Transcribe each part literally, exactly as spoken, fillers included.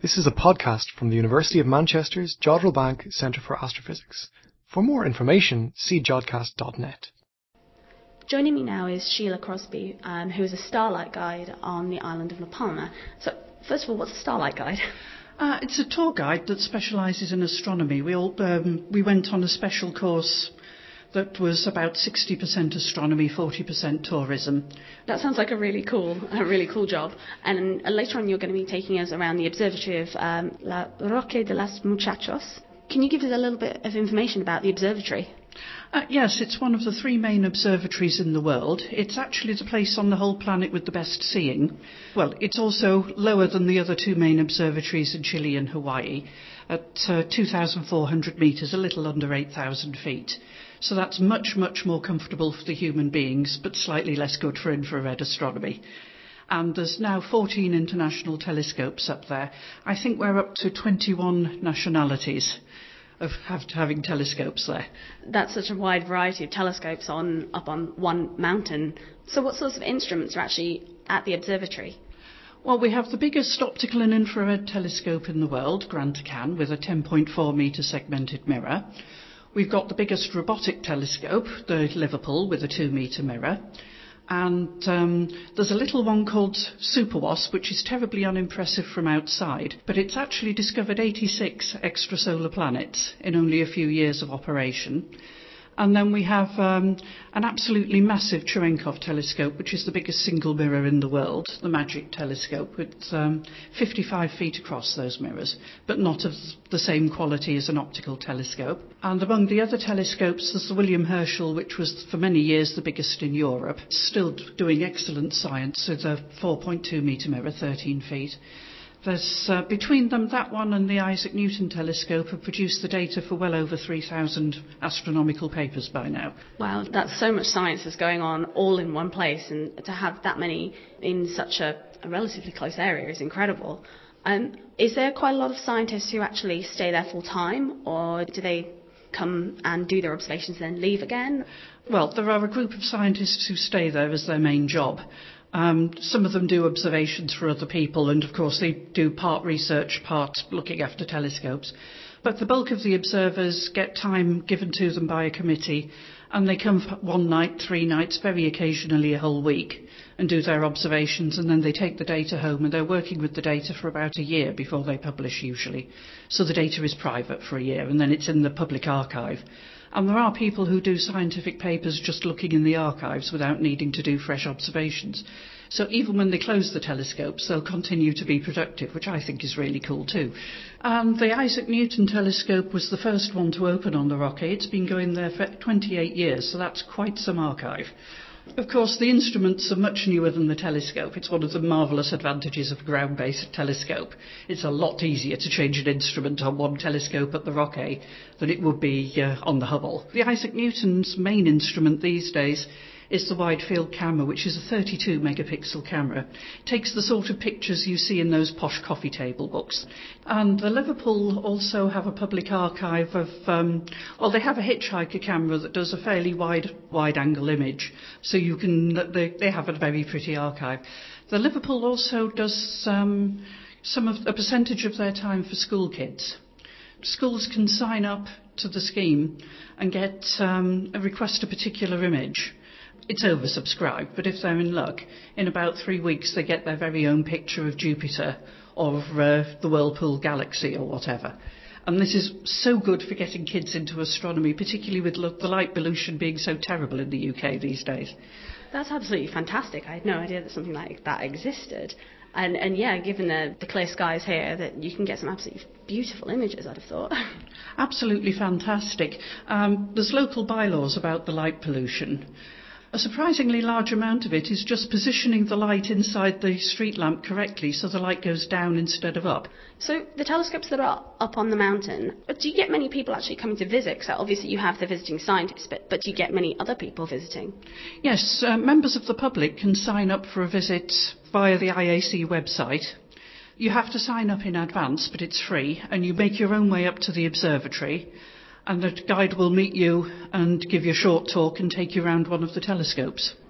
This is a podcast from the University of Manchester's Jodrell Bank Centre for Astrophysics. For more information, see jodcast dot net. Joining me now is Sheila Crosby, um, who is a starlight guide on the island of La Palma. So, first of all, what's a starlight guide? Uh, it's a tour guide that specialises in astronomy. We all um, we went on a special course that was about sixty percent astronomy, forty percent tourism. That sounds like a really cool, a really cool job. And uh, later on, you're going to be taking us around the observatory of um, La Roque de los Muchachos. Can you give us a little bit of information about the observatory? Uh, yes, it's one of the three main observatories in the world. It's actually the place on the whole planet with the best seeing. Well, it's also lower than the other two main observatories in Chile and Hawaii at uh, two thousand four hundred metres, a little under eight thousand feet. So that's much, much more comfortable for the human beings, but slightly less good for infrared astronomy. And there's now fourteen international telescopes up there. I think we're up to twenty-one nationalities of have, having telescopes there. That's such a wide variety of telescopes on up on one mountain. So what sorts of instruments are actually at the observatory? Well, we have the biggest optical and infrared telescope in the world, Gran Tucán, with a ten point four metre segmented mirror. We've got the biggest robotic telescope, the Liverpool, with a two metre mirror. And um, there's a little one called SuperWASP, which is terribly unimpressive from outside, but it's actually discovered eighty-six extrasolar planets in only a few years of operation. And then we have um, an absolutely massive Cherenkov telescope, which is the biggest single mirror in the world, the MAGIC telescope, with um, fifty-five feet across those mirrors, but not of the same quality as an optical telescope. And among the other telescopes, there's the William Herschel, which was for many years the biggest in Europe, still doing excellent science with a four point two metre mirror, thirteen feet. There's, uh, between them, that one and the Isaac Newton telescope have produced the data for well over three thousand astronomical papers by now. Wow, that's so much science that's going on all in one place, and to have that many in such a, a relatively close area is incredible. Um, is there quite a lot of scientists who actually stay there full time, or do they come and do their observations and then leave again? Well, there are a group of scientists who stay there as their main job. Um, some of them do observations for other people, and of course they do part research, part looking after telescopes. But the bulk of the observers get time given to them by a committee, and they come for one night, three nights, very occasionally a whole week, and do their observations, and then they take the data home, and they're working with the data for about a year before they publish usually. So the data is private for a year, and then it's in the public archive. And there are people who do scientific papers just looking in the archives without needing to do fresh observations. So even when they close the telescopes, they'll continue to be productive, which I think is really cool too. And the Isaac Newton telescope was the first one to open on the Roque. It's been going there for twenty-eight years, so that's quite some archive. Of course, the instruments are much newer than the telescope. It's one of the marvellous advantages of a ground-based telescope. It's a lot easier to change an instrument on one telescope at the Roque than it would be uh, on the Hubble. The Isaac Newton's main instrument these days is the wide field camera, which is a thirty-two megapixel camera. It takes the sort of pictures you see in those posh coffee table books. And the Liverpool also have a public archive of, um, well, they have a hitchhiker camera that does a fairly wide, wide angle image. So you can, they, they have a very pretty archive. The Liverpool also does um, some of a percentage of their time for school kids. Schools can sign up to the scheme and get um, a request a particular image. It's oversubscribed, but if they're in luck, in about three weeks they get their very own picture of Jupiter or uh, the Whirlpool Galaxy or whatever. And this is so good for getting kids into astronomy, particularly with the light pollution being so terrible in the U K these days. That's absolutely fantastic. I had no idea that something like that existed. And, and yeah, given the, the clear skies here, that you can get some absolutely beautiful images, I'd have thought. Absolutely fantastic. Um, there's local bylaws about the light pollution. A surprisingly large amount of it is just positioning the light inside the street lamp correctly so the light goes down instead of up. So the telescopes that are up on the mountain, do you get many people actually coming to visit? Because obviously you have the visiting scientists, but, but do you get many other people visiting? Yes, uh, members of the public can sign up for a visit via the I A C website. You have to sign up in advance, but it's free, and you make your own way up to the observatory. And the guide will meet you and give you a short talk and take you around one of the telescopes.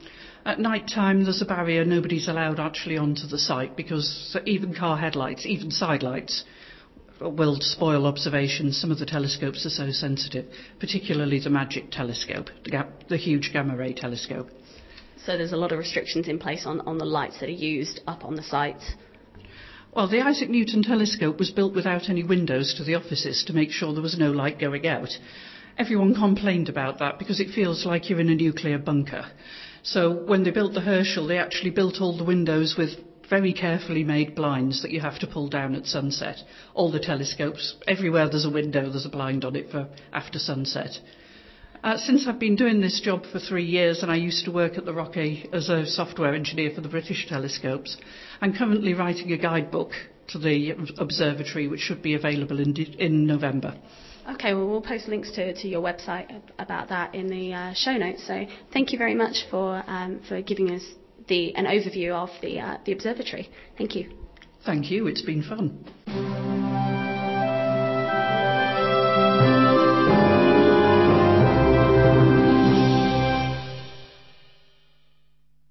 At night time, there's a barrier. Nobody's allowed actually onto the site because even car headlights, even side lights, will spoil observations. Some of the telescopes are so sensitive, particularly the MAGIC telescope, the, ga- the huge gamma ray telescope. So there's a lot of restrictions in place on, on the lights that are used up on the site. Well, the Isaac Newton telescope was built without any windows to the offices to make sure there was no light going out. Everyone complained about that because it feels like you're in a nuclear bunker. So when they built the Herschel, they actually built all the windows with very carefully made blinds that you have to pull down at sunset. All the telescopes, everywhere there's a window, there's a blind on it for after sunset. Uh, since I've been doing this job for three years, and I used to work at the Rockey as a software engineer for the British telescopes, I'm currently writing a guidebook to the observatory, which should be available in, in November. Okay, well, we'll post links to, to your website about that in the uh, show notes. So thank you very much for um, for giving us the an overview of the uh, the observatory. Thank you. Thank you. It's been fun.